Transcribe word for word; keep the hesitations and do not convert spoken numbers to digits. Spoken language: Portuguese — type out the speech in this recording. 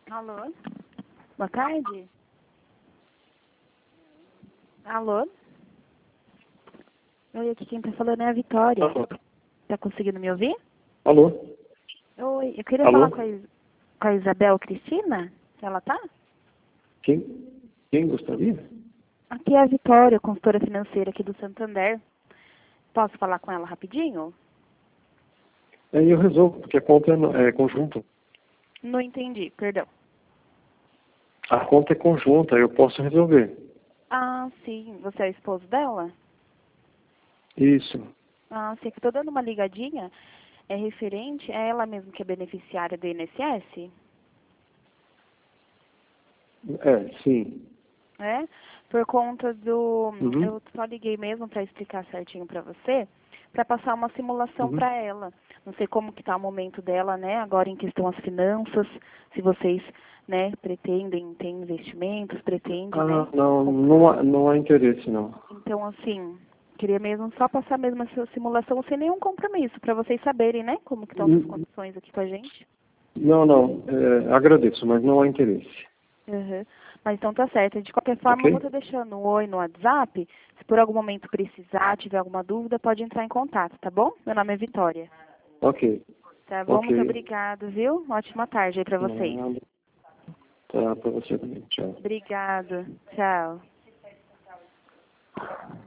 Alô? Boa tarde. Alô? Oi, aqui quem tá falando é a Vitória. Alô? Tá conseguindo me ouvir? Alô? Oi, eu queria Alô? falar com a, Is- com a Isabel Cristina. Ela tá? Quem, quem gostaria? Aqui é a Vitória, consultora financeira aqui do Santander. Posso falar com ela rapidinho? Aí eu resolvo, porque a conta é, no- é conjunta. Não entendi, perdão. A conta é conjunta, eu posso resolver. Ah, sim. Você é o esposo dela? Isso. Ah, sim. Que tô dando uma ligadinha. É referente a ela mesmo que é beneficiária do I N S S? É, sim. É? Por conta do... Uhum. Eu só liguei mesmo para explicar certinho para você, para passar uma simulação Uhum. para ela. Não sei como que está o momento dela, né? Agora em questão as finanças, se vocês, né, pretendem ter investimentos, pretendem, Ah, né? não, com- não há, não há interesse, não. Então, assim, queria mesmo só passar mesmo essa simulação sem nenhum compromisso, para vocês saberem, né, como que estão suas N- condições aqui com a gente. Não, não, é, agradeço, mas não há interesse. Uhum. Mas então tá certo. De qualquer forma, eu vou Ok? estar deixando um oi no WhatsApp. Se por algum momento precisar, tiver alguma dúvida, pode entrar em contato, tá bom? Meu nome é Vitória. Ok, Tá bom? Muito ok. obrigado, viu? Ótima tarde aí pra vocês. Nada. Tá, pra você também. Tchau. Obrigado. Tchau.